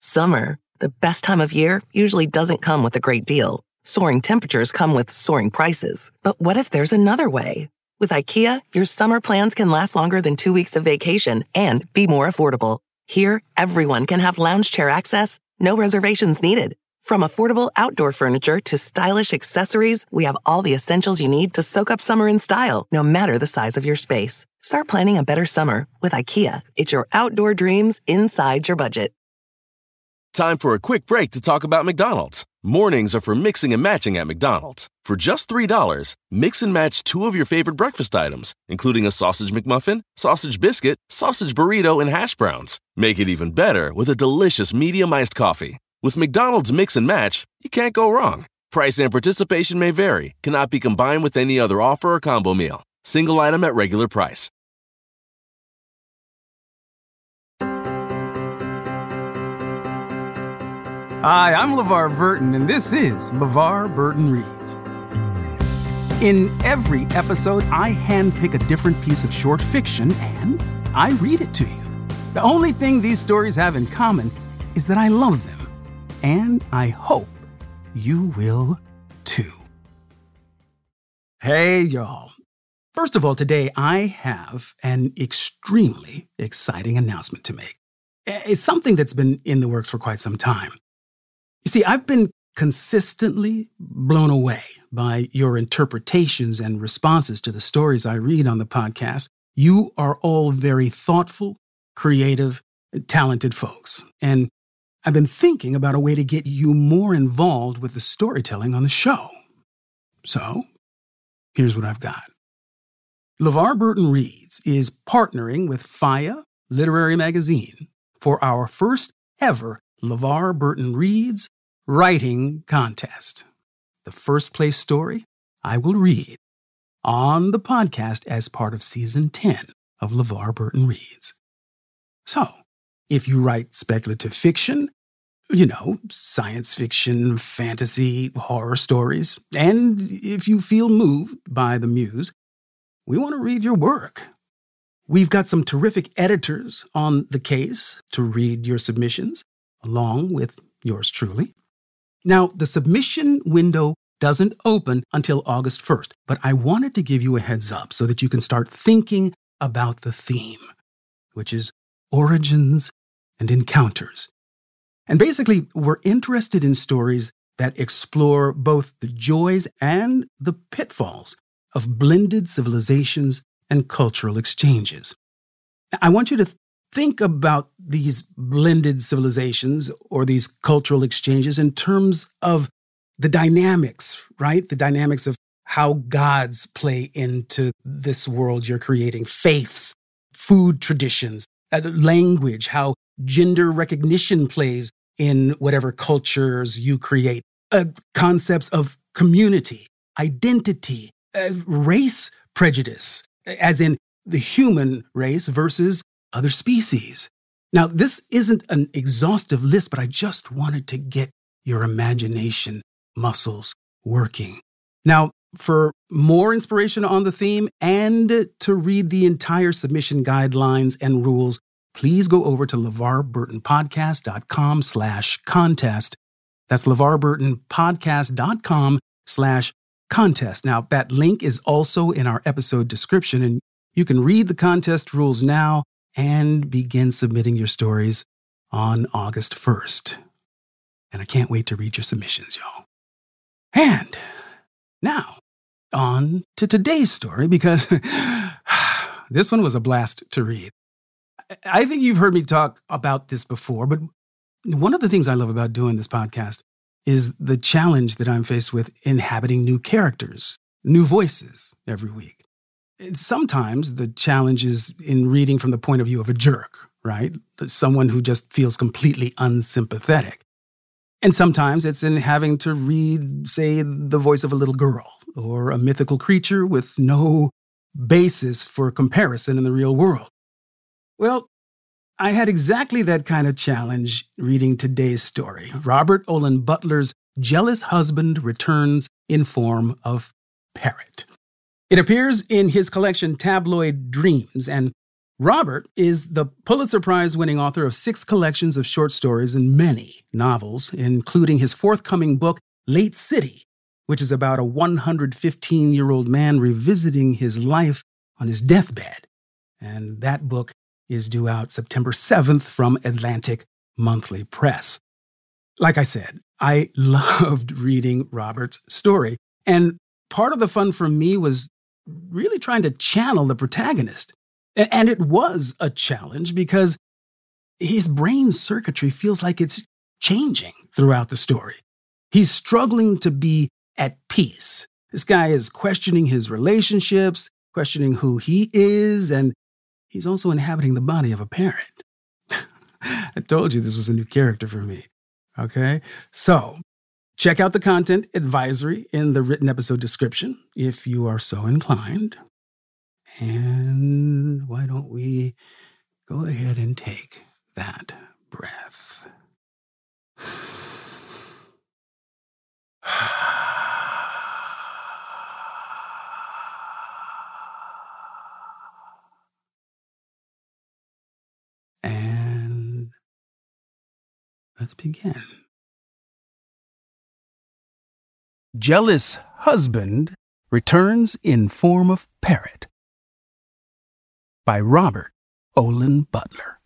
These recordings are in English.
Summer, the best time of year, usually doesn't come with a great deal. Soaring temperatures come with soaring prices. But what if there's another way? With IKEA, your summer plans can last longer than 2 weeks of vacation and be more affordable. Here, everyone can have lounge chair access, no reservations needed. From affordable outdoor furniture to stylish accessories, we have all the essentials you need to soak up summer in style, no matter the size of your space. Start planning a better summer with IKEA. It's your outdoor dreams inside your budget. Time for a quick break to talk about McDonald's. Mornings are for mixing and matching at McDonald's. For just $3, mix and match 2 of your favorite breakfast items, including a sausage McMuffin, sausage biscuit, sausage burrito, and hash browns. Make it even better with a delicious medium iced coffee. With McDonald's Mix and Match, you can't go wrong. Price and participation may vary. Cannot be combined with any other offer or combo meal. Single item at regular price. Hi, I'm LeVar Burton, and this is LeVar Burton Reads. In every episode, I handpick a different piece of short fiction, and I read it to you. The only thing these stories have in common is that I love them. And I hope you will too. Hey, y'all. First of all, today I have an extremely exciting announcement to make. It's something that's been in the works for quite some time. You see, I've been consistently blown away by your interpretations and responses to the stories I read on the podcast. You are all very thoughtful, creative, talented folks. And I've been thinking about a way to get you more involved with the storytelling on the show. So, here's what I've got. LeVar Burton Reads is partnering with Faya Literary Magazine for our first ever LeVar Burton Reads Writing Contest. The first place story I will read on the podcast as part of Season 10 of LeVar Burton Reads. So, if you write speculative fiction, science fiction, fantasy, horror stories, and if you feel moved by the muse, we want to read your work. We've got some terrific editors on the case to read your submissions, along with yours truly. Now, the submission window doesn't open until August 1st, but I wanted to give you a heads up so that you can start thinking about the theme, which is origins and encounters. And basically, we're interested in stories that explore both the joys and the pitfalls of blended civilizations and cultural exchanges. I want you to think about these blended civilizations or these cultural exchanges in terms of the dynamics, right? The dynamics of how gods play into this world you're creating, faiths, food traditions, language, how gender recognition plays in whatever cultures you create, concepts of community, identity, race prejudice, as in the human race versus other species. Now, this isn't an exhaustive list, but I just wanted to get your imagination muscles working. Now, for more inspiration on the theme and to read the entire submission guidelines and rules, please go over to LeVarBurtonPodcast.com/contest. That's LeVarBurtonPodcast.com/contest. Now, that link is also in our episode description, and you can read the contest rules now and begin submitting your stories on August 1st. And I can't wait to read your submissions, y'all. And now, on to today's story, because this one was a blast to read. I think you've heard me talk about this before, but one of the things I love about doing this podcast is the challenge that I'm faced with inhabiting new characters, new voices every week. Sometimes the challenge is in reading from the point of view of a jerk, right? Someone who just feels completely unsympathetic. And sometimes it's in having to read, say, the voice of a little girl or a mythical creature with no basis for comparison in the real world. Well, I had exactly that kind of challenge reading today's story. Robert Olen Butler's Jealous Husband returns in form of Parrot. It appears in his collection Tabloid Dreams, and Robert is the Pulitzer Prize-winning author of 6 collections of short stories and many novels, including his forthcoming book, Late City, which is about a 115-year-old man revisiting his life on his deathbed. And that book is due out September 7th from Atlantic Monthly Press. Like I said, I loved reading Robert's story, and part of the fun for me was really trying to channel the protagonist. And it was a challenge because his brain circuitry feels like it's changing throughout the story. He's struggling to be at peace. This guy is questioning his relationships, questioning who he is, and he's also inhabiting the body of a parent. I told you this was a new character for me. Okay? So, check out the content advisory in the written episode description if you are so inclined. And why don't we go ahead and take that breath? And let's begin. Jealous husband returns in form of parrot. By Robert Olen Butler.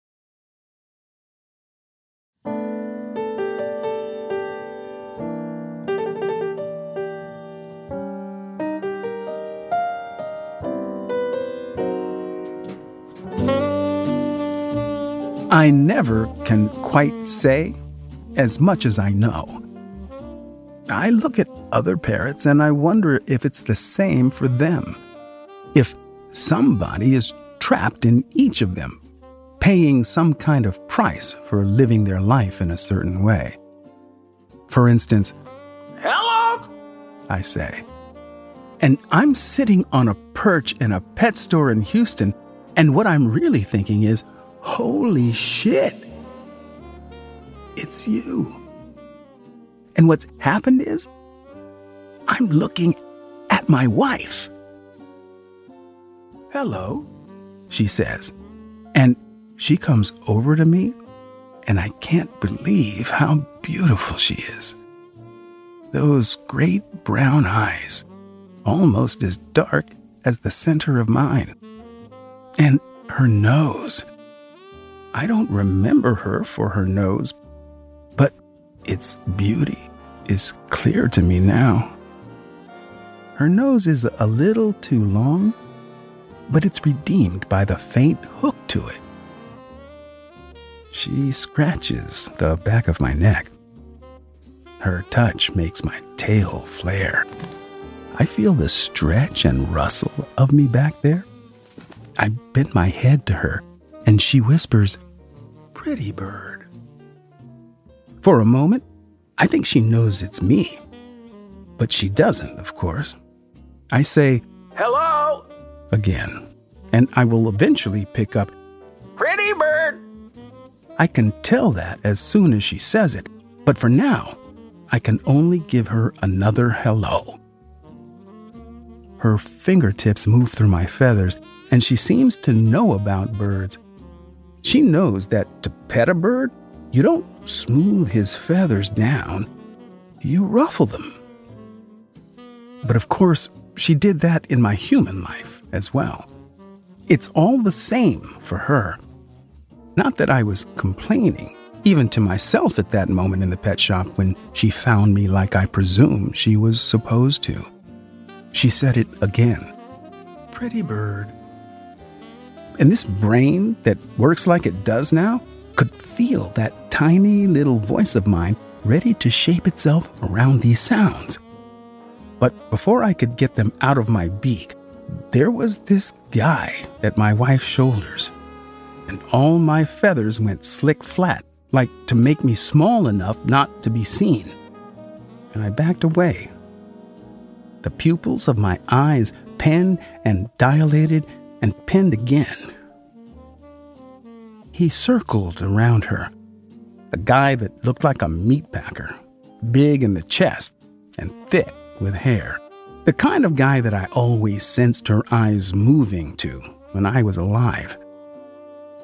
I never can quite say as much as I know. I look at other parrots and I wonder if it's the same for them. If somebody is trapped in each of them, paying some kind of price for living their life in a certain way. For instance, "Hello," I say. And I'm sitting on a perch in a pet store in Houston, and what I'm really thinking is, holy shit, it's you. And what's happened is, I'm looking at my wife. "Hello," she says. And she comes over to me, and I can't believe how beautiful she is. Those great brown eyes, almost as dark as the center of mine. And her nose. I don't remember her for her nose, but its beauty is clear to me now. Her nose is a little too long, but it's redeemed by the faint hook to it. She scratches the back of my neck. Her touch makes my tail flare. I feel the stretch and rustle of me back there. I bend my head to her, and she whispers, "Pretty bird." For a moment, I think she knows it's me. But she doesn't, of course. I say, "Hello," again, and I will eventually pick up, "Pretty bird." I can tell that as soon as she says it, but for now, I can only give her another hello. Her fingertips move through my feathers, and she seems to know about birds. She knows that to pet a bird, you don't smooth his feathers down, you ruffle them. But of course, she did that in my human life as well. It's all the same for her. Not that I was complaining, even to myself at that moment in the pet shop when she found me like I presume she was supposed to. She said it again. "Pretty bird." And this brain that works like it does now could feel that tiny little voice of mine ready to shape itself around these sounds. But before I could get them out of my beak, there was this guy at my wife's shoulders, and all my feathers went slick flat, like to make me small enough not to be seen. And I backed away. The pupils of my eyes pinned and dilated and pinned again. He circled around her, a guy that looked like a meat packer, big in the chest and thick with hair. The kind of guy that I always sensed her eyes moving to when I was alive.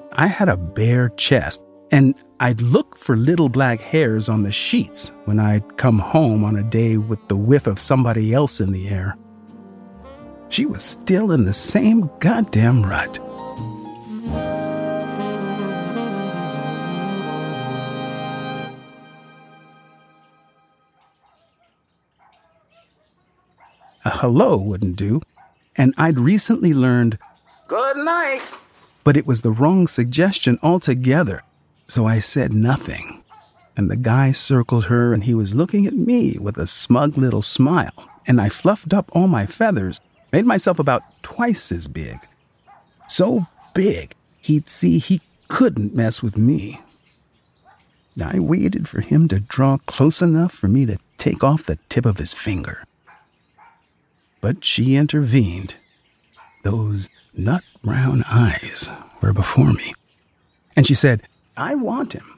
I had a bare chest, and I'd look for little black hairs on the sheets when I'd come home on a day with the whiff of somebody else in the air. She was still in the same goddamn rut. A hello wouldn't do, and I'd recently learned, "Good night," but it was the wrong suggestion altogether, so I said nothing. And the guy circled her, and he was looking at me with a smug little smile, and I fluffed up all my feathers, made myself about twice as big. So big, he'd see he couldn't mess with me. I waited for him to draw close enough for me to take off the tip of his finger. But she intervened. Those nut-brown eyes were before me. And she said, "I want him."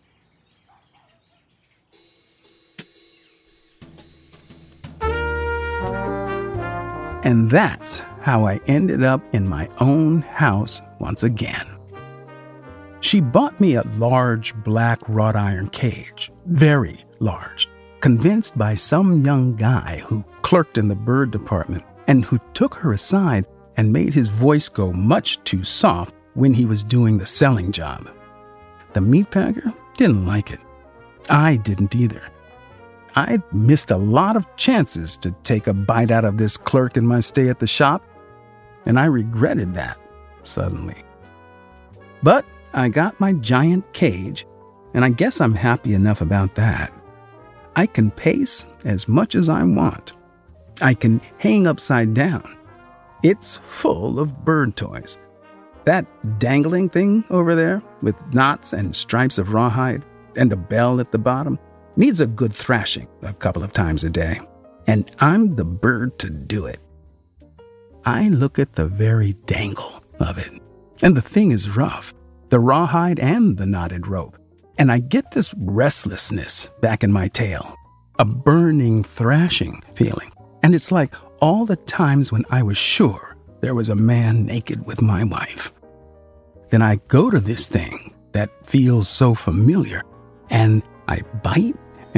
And that's how I ended up in my own house once again. She bought me a large black wrought iron cage, very large, convinced by some young guy who clerked in the bird department and who took her aside and made his voice go much too soft when he was doing the selling job. The meatpacker didn't like it. I didn't either. I'd missed a lot of chances to take a bite out of this clerk in my stay at the shop, and I regretted that suddenly. But I got my giant cage, and I guess I'm happy enough about that. I can pace as much as I want. I can hang upside down. It's full of bird toys. That dangling thing over there with knots and stripes of rawhide and a bell at the bottom needs a good thrashing a couple of times a day, and I'm the bird to do it. I look at the very dangle of it, and the thing is rough, the rawhide and the knotted rope, and I get this restlessness back in my tail, a burning, thrashing feeling, and it's like all the times when I was sure there was a man naked with my wife. Then I go to this thing that feels so familiar, and I bite,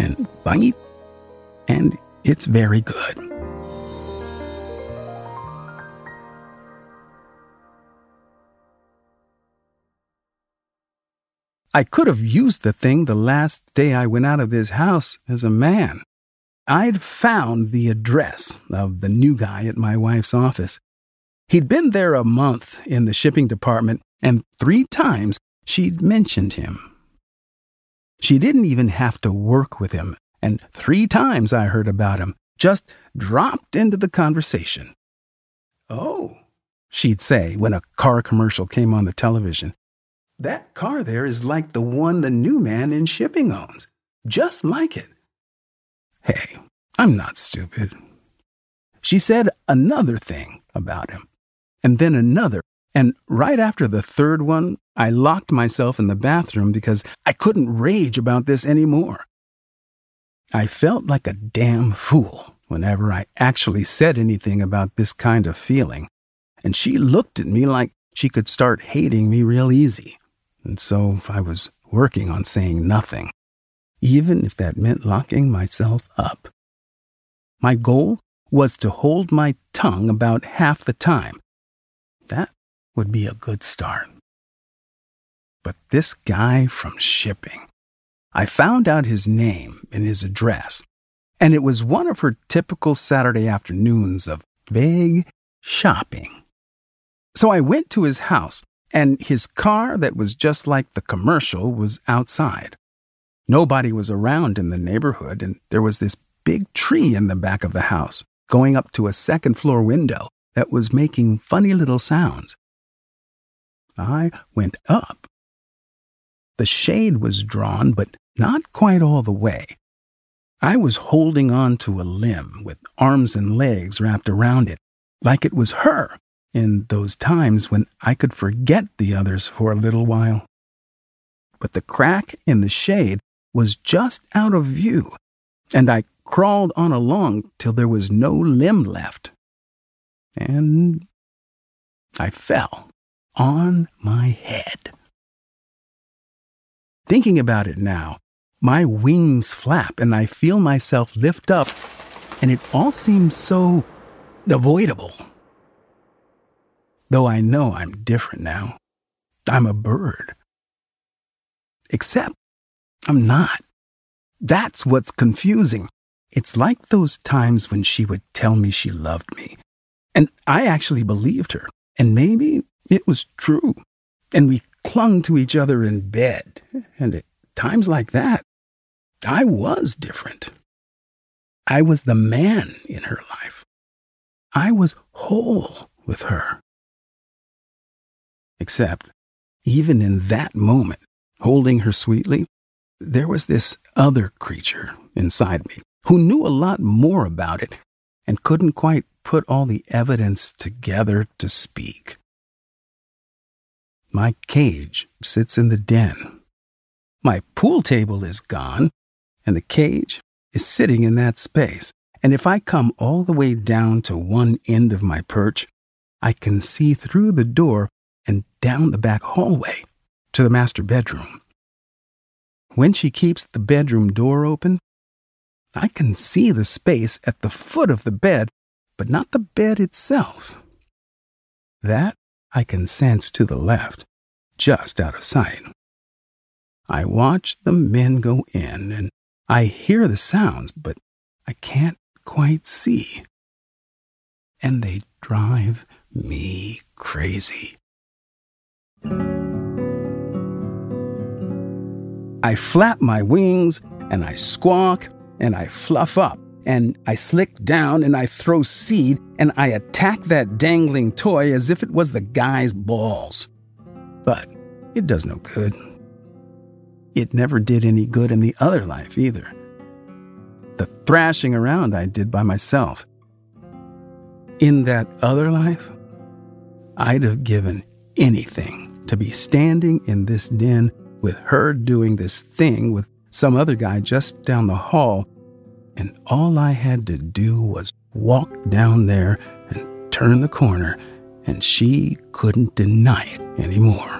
and it's very good. I could have used the thing the last day I went out of this house as a man. I'd found the address of the new guy at my wife's office. He'd been there a month in the shipping department, and 3 times she'd mentioned him. She didn't even have to work with him, and 3 times I heard about him, just dropped into the conversation. "Oh," she'd say when a car commercial came on the television. "That car there is like the one the new man in shipping owns. Just like it." Hey, I'm not stupid. She said another thing about him, and then another, and right after the 3rd one, I locked myself in the bathroom because I couldn't rage about this anymore. I felt like a damn fool whenever I actually said anything about this kind of feeling, and she looked at me like she could start hating me real easy, and so I was working on saying nothing, even if that meant locking myself up. My goal was to hold my tongue about half the time. That would be a good start. But this guy from shipping, I found out his name and his address, and it was one of her typical Saturday afternoons of vague shopping. So I went to his house, and his car that was just like the commercial was outside. Nobody was around in the neighborhood, and there was this big tree in the back of the house, going up to a 2nd-floor window that was making funny little sounds. I went up. The shade was drawn, but not quite all the way. I was holding on to a limb with arms and legs wrapped around it, like it was her, in those times when I could forget the others for a little while. But the crack in the shade was just out of view, and I crawled on along till there was no limb left. And I fell on my head. Thinking about it now, my wings flap and I feel myself lift up, and it all seems so avoidable. Though I know I'm different now. I'm a bird. Except I'm not. That's what's confusing. It's like those times when she would tell me she loved me. And I actually believed her. And maybe it was true. And we clung to each other in bed. And at times like that, I was different. I was the man in her life. I was whole with her. Except, even in that moment, holding her sweetly, there was this other creature inside me who knew a lot more about it and couldn't quite put all the evidence together to speak. My cage sits in the den. My pool table is gone, and the cage is sitting in that space. And if I come all the way down to one end of my perch, I can see through the door and down the back hallway to the master bedroom. When she keeps the bedroom door open, I can see the space at the foot of the bed, but not the bed itself. That I can sense to the left, just out of sight. I watch the men go in, and I hear the sounds, but I can't quite see. And they drive me crazy. I flap my wings, and I squawk, and I fluff up, and I slick down, and I throw seed, and I attack that dangling toy as if it was the guy's balls. But it does no good. It never did any good in the other life either. The thrashing around I did by myself. In that other life, I'd have given anything to be standing in this den with her doing this thing with some other guy just down the hall, and all I had to do was walk down there and turn the corner, and she couldn't deny it anymore.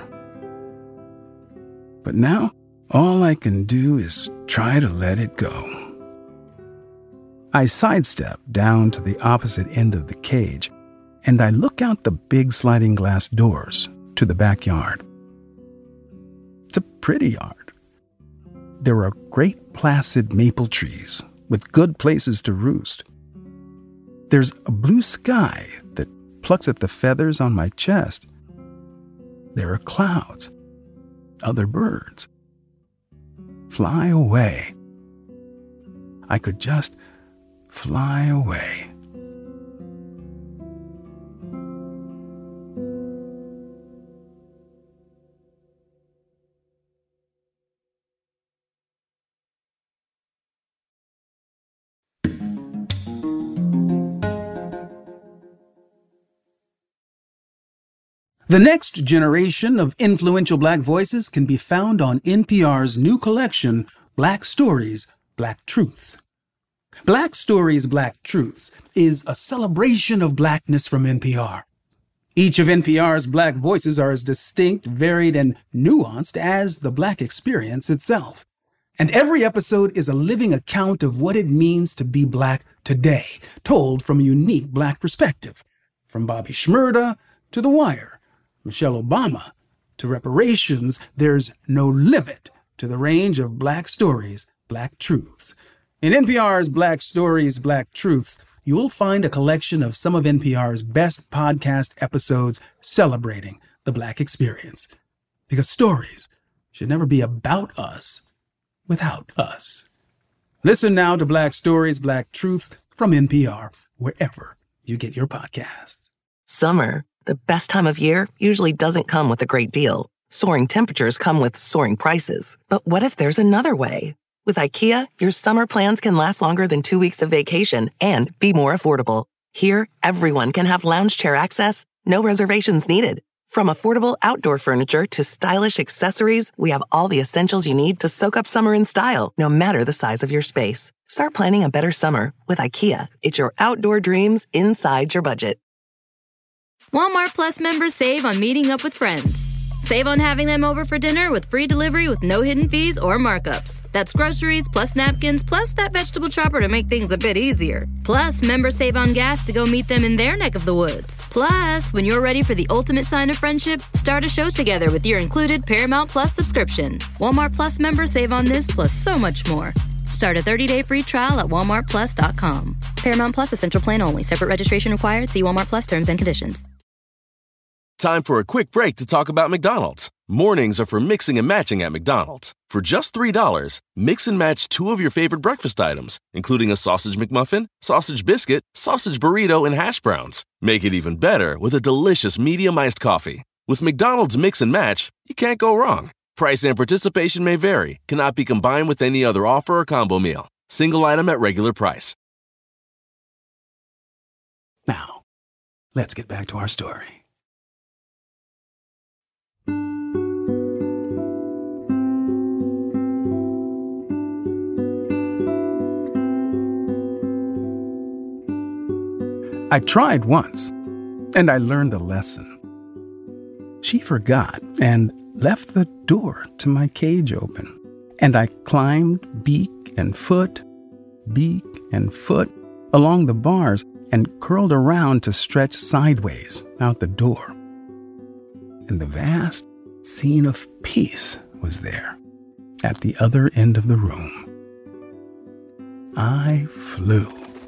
But now, all I can do is try to let it go. I sidestep down to the opposite end of the cage, and I look out the big sliding glass doors to the backyard. It's a pretty yard. There are great placid maple trees with good places to roost. There's a blue sky that plucks at the feathers on my chest. There are clouds, other birds. Fly away. I could just fly away. The next generation of influential Black voices can be found on NPR's new collection, Black Stories, Black Truths. Black Stories, Black Truths is a celebration of Blackness from NPR. Each of NPR's Black voices are as distinct, varied, and nuanced as the Black experience itself. And every episode is a living account of what it means to be Black today, told from a unique Black perspective. From Bobby Shmurda to The Wire, Michelle Obama to reparations, there's no limit to the range of Black stories, Black truths. In NPR's Black Stories, Black Truths, you'll find a collection of some of NPR's best podcast episodes celebrating the Black experience. Because stories should never be about us without us. Listen now to Black Stories, Black Truths from NPR, wherever you get your podcasts. Summer, the best time of year, usually doesn't come with a great deal. Soaring temperatures come with soaring prices. But what if there's another way? With IKEA, your summer plans can last longer than 2 weeks of vacation and be more affordable. Here, everyone can have lounge chair access, no reservations needed. From affordable outdoor furniture to stylish accessories, we have all the essentials you need to soak up summer in style, no matter the size of your space. Start planning a better summer with IKEA. It's your outdoor dreams inside your budget. Walmart Plus members save on meeting up with friends. Save on having them over for dinner with free delivery with no hidden fees or markups. That's groceries, plus napkins, plus that vegetable chopper to make things a bit easier. Plus, members save on gas to go meet them in their neck of the woods. Plus, when you're ready for the ultimate sign of friendship, start a show together with your included Paramount Plus subscription. Walmart Plus members save on this plus so much more. Start a 30-day free trial at walmartplus.com. Paramount Plus Essential Plan only. Separate registration required. See Walmart Plus terms and conditions. Time for a quick break to talk about McDonald's. Mornings are for mixing and matching at McDonald's. For just $3, mix and match 2 of your favorite breakfast items, including a sausage McMuffin, sausage biscuit, sausage burrito, and hash browns. Make it even better with a delicious medium iced coffee. With McDonald's Mix and Match, you can't go wrong. Price and participation may vary. Cannot be combined with any other offer or combo meal. Single item at regular price. Now, let's get back to our story. I tried once, and I learned a lesson. She forgot and left the door to my cage open, and I climbed beak and foot along the bars and curled around to stretch sideways out the door. And the vast scene of peace was there at the other end of the room. I flew.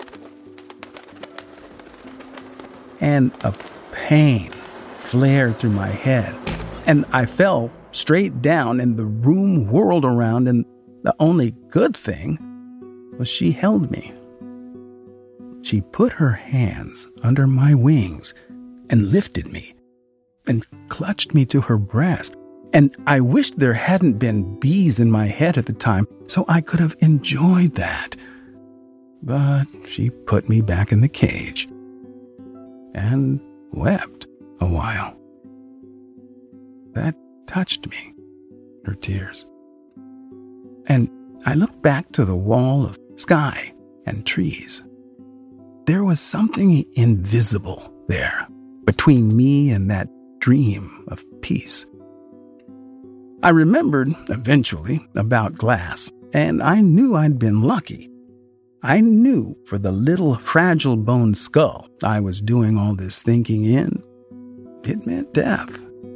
And a pain flared through my head, and I fell straight down, and the room whirled around, and the only good thing was she held me. She put her hands under my wings and lifted me and clutched me to her breast, and I wished there hadn't been bees in my head at the time so I could have enjoyed that. But she put me back in the cage and wept a while. That touched me, her tears. And I looked back to the wall of sky and trees. There was something invisible there between me and that dream of peace. I remembered eventually about glass, and I knew I'd been lucky. I knew for the little fragile bone skull I was doing all this thinking in, it meant death.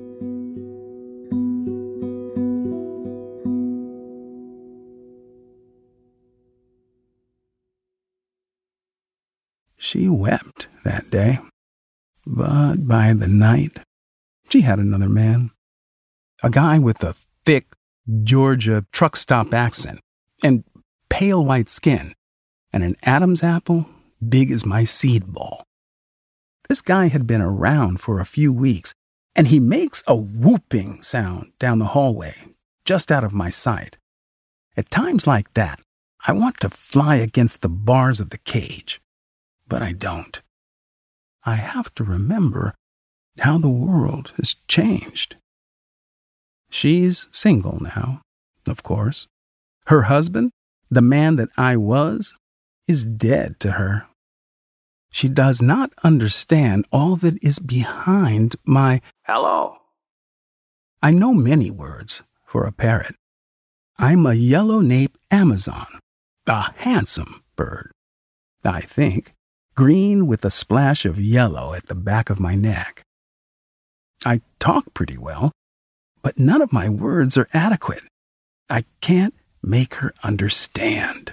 She wept that day, but by the night, she had another man. A guy with a thick Georgia truck stop accent and pale white skin, and an Adam's apple big as my seed ball. This guy had been around for a few weeks, and he makes a whooping sound down the hallway, just out of my sight. At times like that, I want to fly against the bars of the cage, but I don't. I have to remember how the world has changed. She's single now, of course. Her husband, the man that I was, is dead to her. She does not understand all that is behind my hello. I know many words for a parrot. I'm a yellow-nape Amazon, a handsome bird, I think, green with a splash of yellow at the back of my neck. I talk pretty well, but none of my words are adequate. I can't make her understand.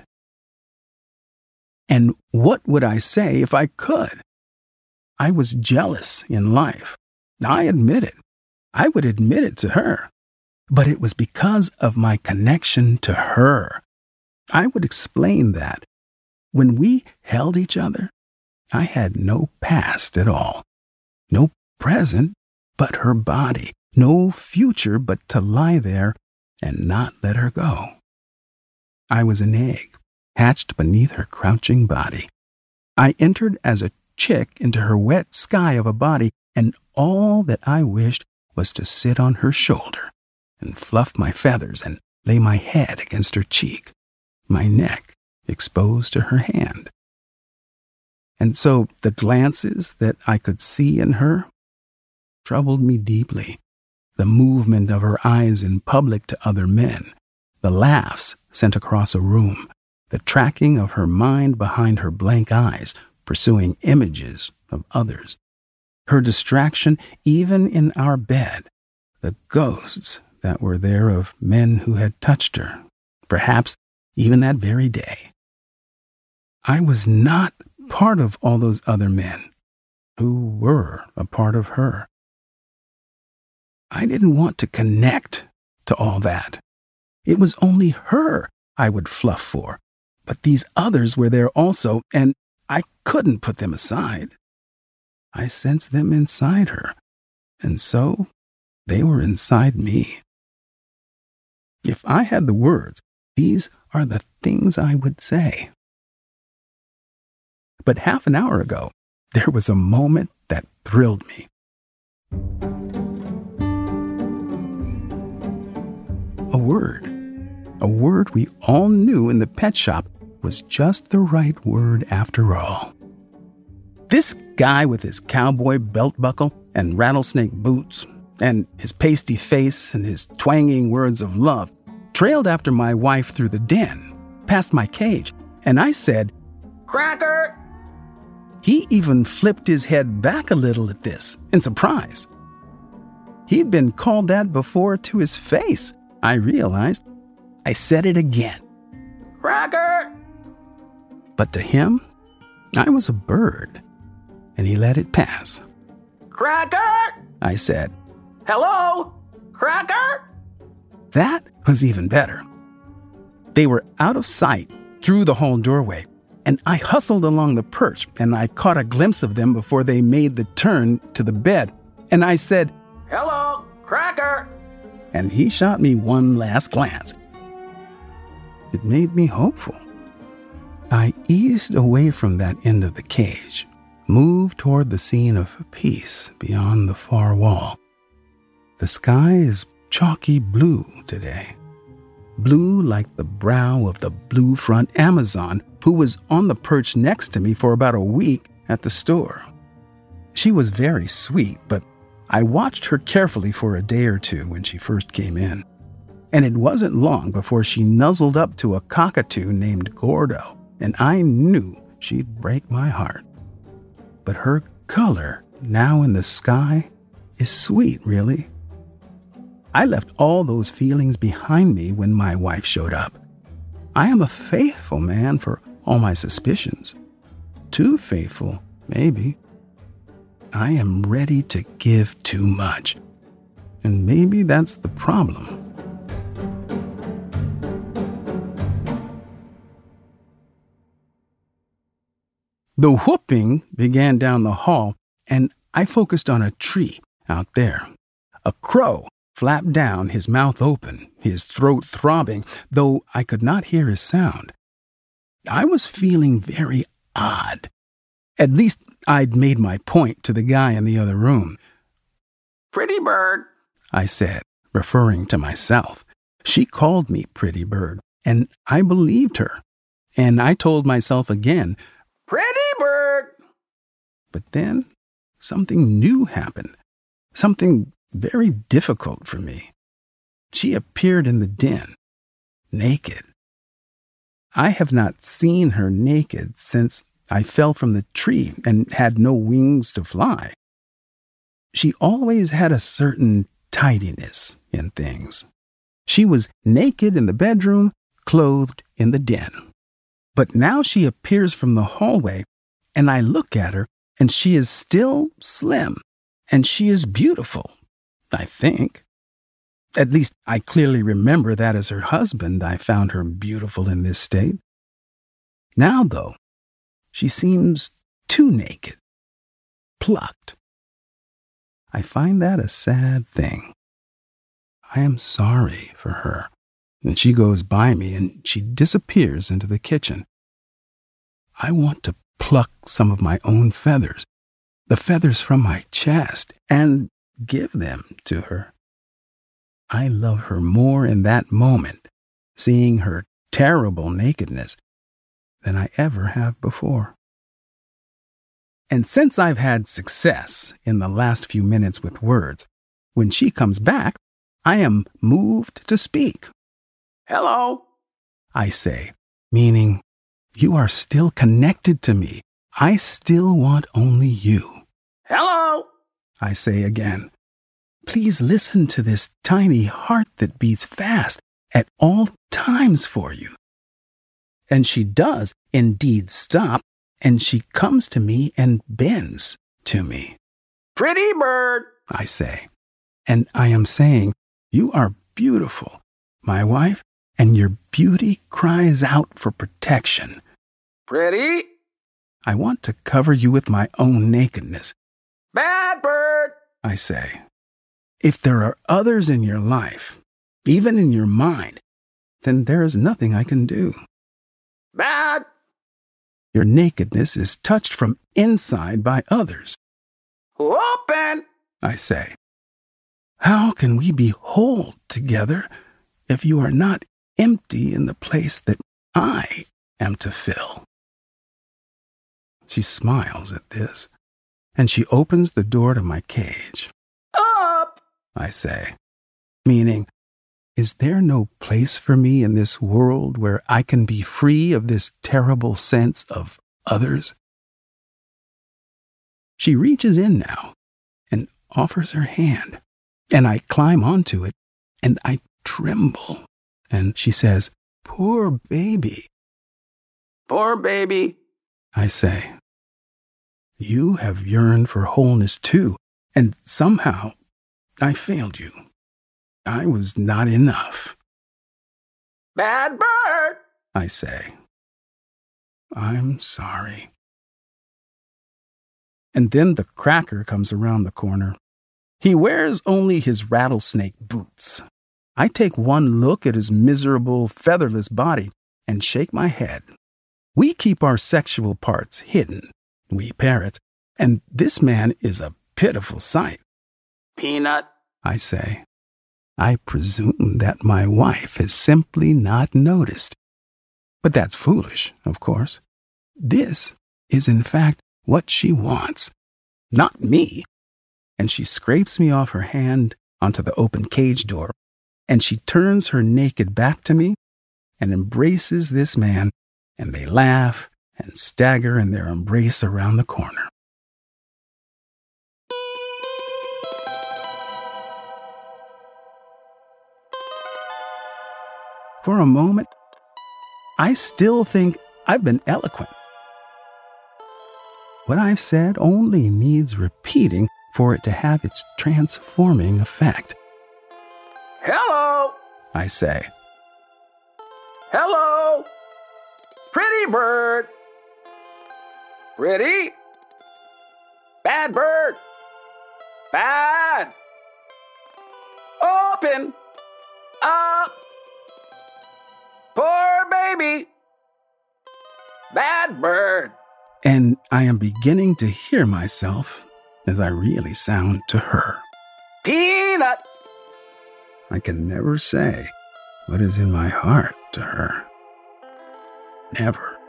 And what would I say if I could? I was jealous in life. I admit it. I would admit it to her. But it was because of my connection to her. I would explain that. When we held each other, I had no past at all. No present but her body. No future but to lie there and not let her go. I was an egg, hatched beneath her crouching body. I entered as a chick into her wet sky of a body, and all that I wished was to sit on her shoulder and fluff my feathers and lay my head against her cheek, my neck exposed to her hand. And so the glances that I could see in her troubled me deeply. the movement of her eyes in public to other men, the laughs sent across a room, the tracking of her mind behind her blank eyes, pursuing images of others, her distraction even in our bed, the ghosts that were there of men who had touched her, perhaps even that very day. I was not part of all those other men who were a part of her. I didn't want to connect to all that. It was only her I would fluff for, but these others were there also, and I couldn't put them aside. I sensed them inside her, and so they were inside me. If I had the words, these are the things I would say. But half an hour ago, there was a moment that thrilled me. A word we all knew in the pet shop was just the right word after all. This guy with his cowboy belt buckle and rattlesnake boots, and his pasty face and his twanging words of love, trailed after my wife through the den, past my cage, and I said, "Cracker!" He even flipped his head back a little at this, in surprise. He'd been called that before to his face, I realized. I said it again. "Cracker!" But to him, I was a bird, and he let it pass. "Cracker!" I said. "Hello? Cracker?" That was even better. They were out of sight through the hall doorway, and I hustled along the perch, and I caught a glimpse of them before they made the turn to the bed, and I said, "Hello, Cracker!" And he shot me one last glance. It made me hopeful. I eased away from that end of the cage, moved toward the scene of peace beyond the far wall. The sky is chalky blue today. Blue like the brow of the blue front Amazon who was on the perch next to me for about a week at the store. She was very sweet, but I watched her carefully for a day or two when she first came in. And it wasn't long before she nuzzled up to a cockatoo named Gordo, and I knew she'd break my heart. But her color, now in the sky, is sweet, really. I left all those feelings behind me when my wife showed up. I am a faithful man for all my suspicions. Too faithful, maybe. I am ready to give too much. And maybe that's the problem. The whooping began down the hall, and I focused on a tree out there. A crow flapped down, his mouth open, his throat throbbing, though I could not hear his sound. I was feeling very odd. At least I'd made my point to the guy in the other room. "Pretty bird," I said, referring to myself. She called me Pretty Bird, and I believed her. And I told myself again, "Pretty bird." But then something new happened, something very difficult for me. She appeared in the den, naked. I have not seen her naked since I fell from the tree and had no wings to fly. She always had a certain tidiness in things. She was naked in the bedroom, clothed in the den. But now she appears from the hallway, and I look at her, and she is still slim, and she is beautiful, I think. At least I clearly remember that as her husband I found her beautiful in this state. Now, though, she seems too naked, plucked. I find that a sad thing. I am sorry for her. And she goes by me and she disappears into the kitchen. I want to pluck some of my own feathers, the feathers from my chest, and give them to her. I love her more in that moment, seeing her terrible nakedness, than I ever have before. And since I've had success in the last few minutes with words, When she comes back, I am moved to speak. "Hello," I say, meaning, you are still connected to me. I still want only you. "Hello," I say again. Please listen to this tiny heart that beats fast at all times for you. And she does indeed stop, and she comes to me and bends to me. "Pretty bird," I say. And I am saying, you are beautiful, my wife, and your beauty cries out for protection. "Pretty." I want to cover you with my own nakedness. "Bad bird," I say. If there are others in your life, even in your mind, then there is nothing I can do. "Bad." Your nakedness is touched from inside by others. "Open," I say. How can we be whole together if you are not empty in the place that I am to fill? She smiles at this, and she opens the door to my cage. "Up," I say, meaning, is there no place for me in this world where I can be free of this terrible sense of others? She reaches in now and offers her hand, and I climb onto it, and I tremble, and she says, "Poor baby." "Poor baby," I say. You have yearned for wholeness too, and somehow I failed you. I was not enough. "Bad bird," I say. I'm sorry. And then the cracker comes around the corner. He wears only his rattlesnake boots. I take one look at his miserable, featherless body and shake my head. We keep our sexual parts hidden, we parrots, and this man is a pitiful sight. "Peanut," I say. I presume that my wife has simply not noticed. But that's foolish, of course. This is in fact what she wants, not me. And she scrapes me off her hand onto the open cage door, and she turns her naked back to me and embraces this man, and they laugh and stagger in their embrace around the corner. For a moment, I still think I've been eloquent. What I've said only needs repeating for it to have its transforming effect. "Hello," I say. "Hello, pretty bird. Pretty. Bad bird. Bad. Open. Up. Poor baby. Bad bird." And I am beginning to hear myself as I really sound to her. "Peanut." I can never say what is in my heart to her. Never.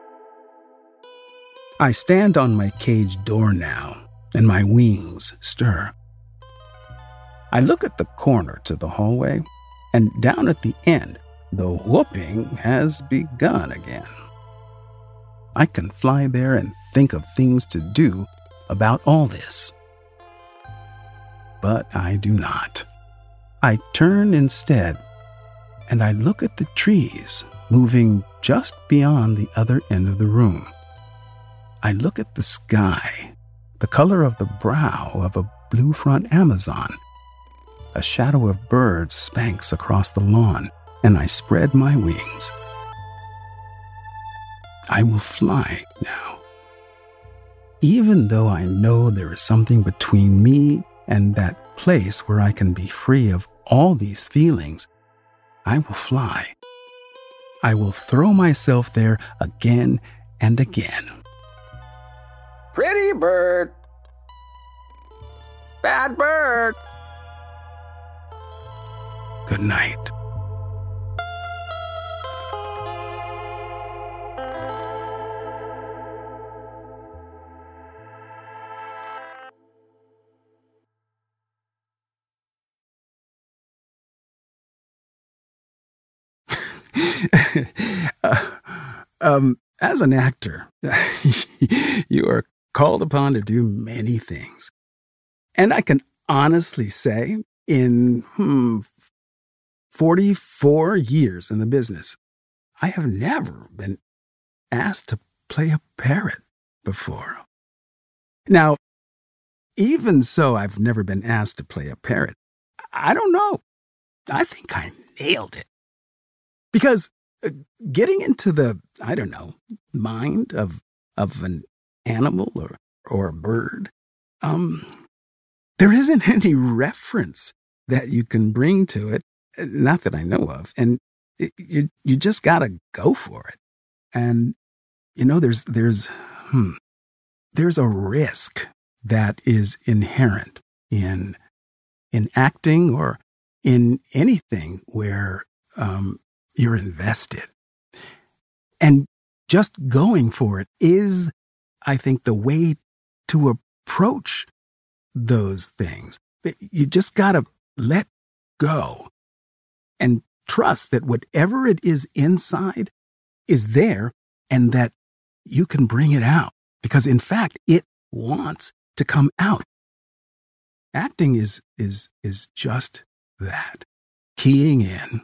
I stand on my cage door now, and my wings stir. I look at the corner to the hallway, and down at the end, the whooping has begun again. I can fly there and think of things to do about all this. But I do not. I turn instead, and I look at the trees moving just beyond the other end of the room. I look at the sky, the color of the brow of a blue-front Amazon. A shadow of birds spanks across the lawn, and I spread my wings. I will fly now. Even though I know there is something between me and that place where I can be free of all these feelings, I will fly. I will throw myself there again and again. Pretty bird. Bad bird. Good night. As an actor, you are called upon to do many things. And I can honestly say, in 44 years in the business, I have never been asked to play a parrot before. Now, even so, I've never been asked to play a parrot. I don't know. I think I nailed it. Because getting into the, mind of an animal or a bird, there isn't any reference that you can bring to it, not that I know of. And you just gotta go for it. And, there's a risk that is inherent in acting or in anything where you're invested. And just going for it is, I think, the way to approach those things. You just got to let go and trust that whatever it is inside is there and that you can bring it out. Because, in fact, it wants to come out. Acting is just that. Keying in,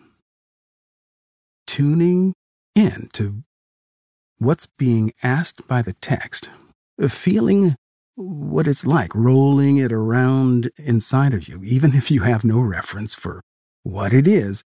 tuning in to what's being asked by the text, feeling what it's like, rolling it around inside of you, even if you have no reference for what it is,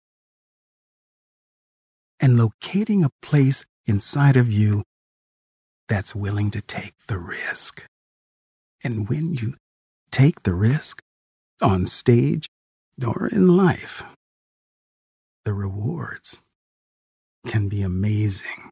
and locating a place inside of you that's willing to take the risk. And when you take the risk on stage or in life, the rewards can be amazing.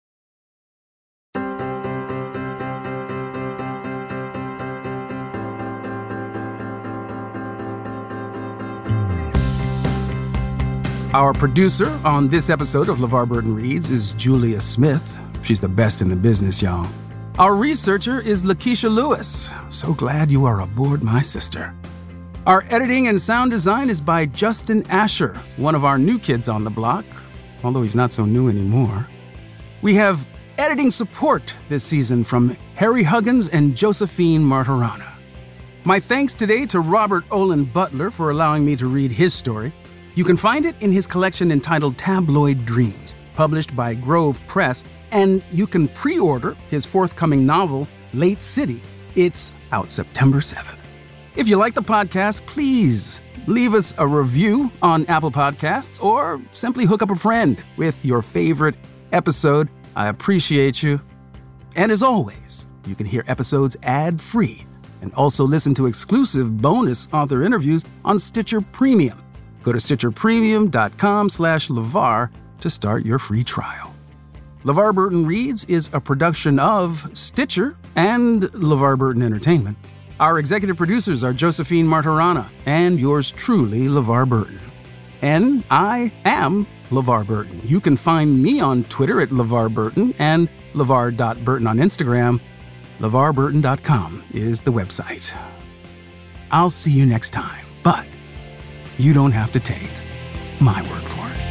Our producer on this episode of LeVar Burton Reads is Julia Smith. She's the best in the business, y'all. Our researcher is Lakeisha Lewis. So glad you are aboard, my sister. Our editing and sound design is by Justin Asher, one of our new kids on the block, although he's not so new anymore. We have editing support this season from Harry Huggins and Josephine Martirana. My thanks today to Robert Olin Butler for allowing me to read his story. You can find it in his collection entitled Tabloid Dreams, published by Grove Press, and you can pre-order his forthcoming novel, Late City. It's out September 7th. If you like the podcast, please leave us a review on Apple Podcasts or simply hook up a friend with your favorite episode. I appreciate you. And as always, you can hear episodes ad-free and also listen to exclusive bonus author interviews on Stitcher Premium. Go to stitcherpremium.com/LeVar to start your free trial. LeVar Burton Reads is a production of Stitcher and LeVar Burton Entertainment. Our executive producers are Josephine Martirana and yours truly, LeVar Burton. And I am LeVar Burton. You can find me on Twitter at LeVar Burton and LeVar.Burton on Instagram. LeVarBurton.com is the website. I'll see you next time, but you don't have to take my word for it.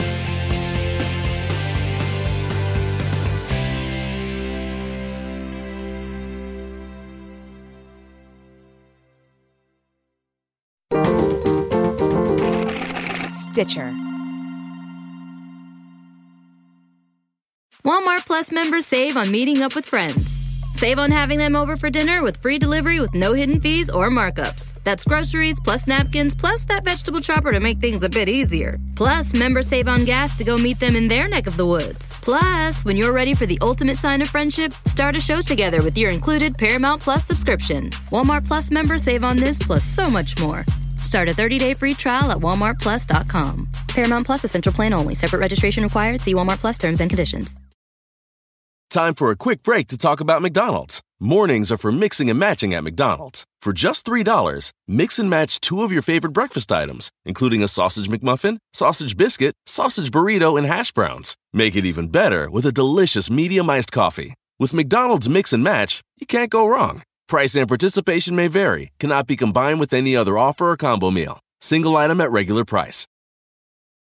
Stitcher. Walmart Plus members save on meeting up with friends. Save on having them over for dinner with free delivery with no hidden fees or markups. That's groceries plus napkins plus that vegetable chopper to make things a bit easier. Plus, members save on gas to go meet them in their neck of the woods. Plus, when you're ready for the ultimate sign of friendship, start a show together with your included Paramount Plus subscription. Walmart Plus members save on this plus so much more. Start a 30-day free trial at walmartplus.com. Paramount Plus Essential Plan only. Separate registration required. See Walmart Plus terms and conditions. Time for a quick break to talk about McDonald's. Mornings are for mixing and matching at McDonald's. For just $3, mix and match 2 of your favorite breakfast items, including a sausage McMuffin, sausage biscuit, sausage burrito, and hash browns. Make it even better with a delicious medium iced coffee. With McDonald's Mix and Match, you can't go wrong. Price and participation may vary. Cannot be combined with any other offer or combo meal. Single item at regular price.